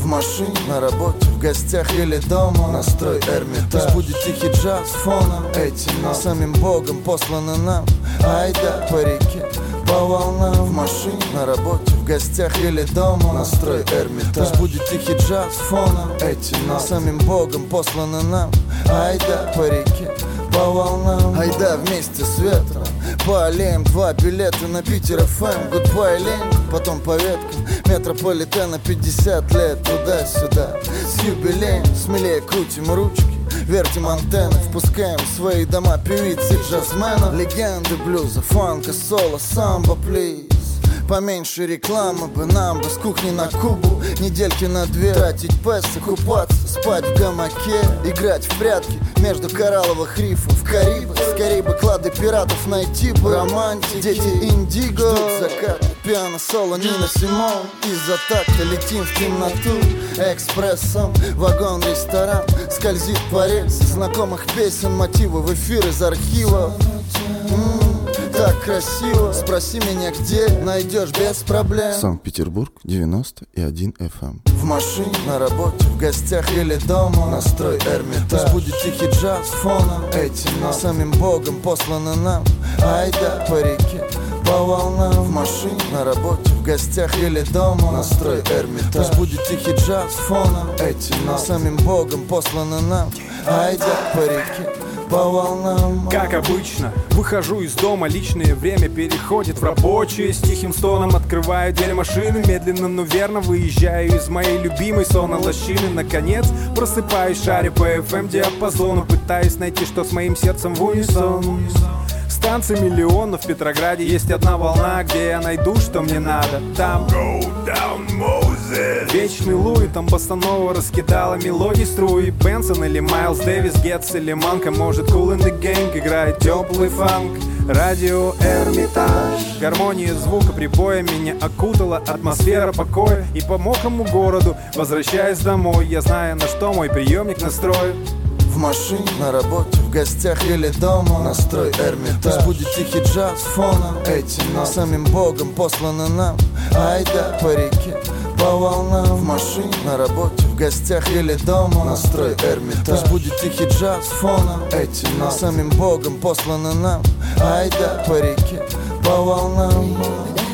машине, на работе, в гостях или дома. Настрой Эрмитаж. Пусть будет тихий джаз фоном. Эти ноты самим Богом посланы нам. Айда по реке, по волнам. В машине, на работе, в гостях или дома. Настрой Эрмитаж. Пусть будет тихий джаз фоном. Эти ноты самим Богом посланы нам. Айда по реке, по волнам. Айда вместе с ветром по аллеям. 2 билета на Питер ФМ. Гудбай, лень, потом по веткам метрополитена. 50 лет туда-сюда. С юбилеем смелее крутим ручки, вертим антенны, впускаем в свои дома певиц и джазменов. Легенды блюза, фанка, соло, самбо, плиз. Поменьше рекламы бы нам бы с кухни на Кубу. Недельки на 2 тратить песо, купаться, спать в гамаке, играть в прятки между коралловых рифов. Карибы, скорее бы клады пиратов найти бы. Романтики, дети индиго, ждут закат, пиано-соло, Нина Симон. Из-за такта летим в темноту экспрессом. Вагон-ресторан скользит по рельсам знакомых песен, мотивы в эфир из архива. Так красиво, спроси меня где, найдешь без проблем. Санкт-Петербург, 91 FM. В машине, на работе, в гостях или дома. Настрой Эрмитаж. Пусть будет тихий джаз фоном. Эти ноты самим Богом посланы нам. Айда по реке, по волнам. В машине, на работе, в гостях или дома. Настрой Эрмитаж. Пусть будет тихий джаз фоном. Эти ноты самим Богом посланы нам. Айда по реке, по волнам. Как обычно, выхожу из дома, личное время переходит в рабочее. С тихим стоном открываю дверь машины, медленно, но верно выезжаю из моей любимой сонно-лощины. Наконец просыпаюсь, шарю по FM-диапазону, пытаюсь найти, что с моим сердцем в унисон. Станция миллионов в Петрограде, есть одна волна, где я найду, что мне надо. Там Go Down Moses, вечный Луи, там босанова раскидала мелодии струи. Бенсон или Майлз Дэвис, Гетц или Манка, может Cool in the Gang играет теплый фанк. Радио Эрмитаж, гармония звука прибоя меня окутала, атмосфера покоя. И по мокрому городу возвращаясь домой, я знаю, на что мой приемник настроен. В машине, на работе, в гостях или дома. Настрой Эрмитаж. Пусть будет тихий джаз фоном. Эти ноты самим Богом посланы нам. Айда по реке, по волнам. В машине, на работе, в гостях или дома. Настрой Эрмитаж. Пусть будет тихий джаз фоном. Эти ноты самим Богом посланы нам. Айда по реке, по волнам.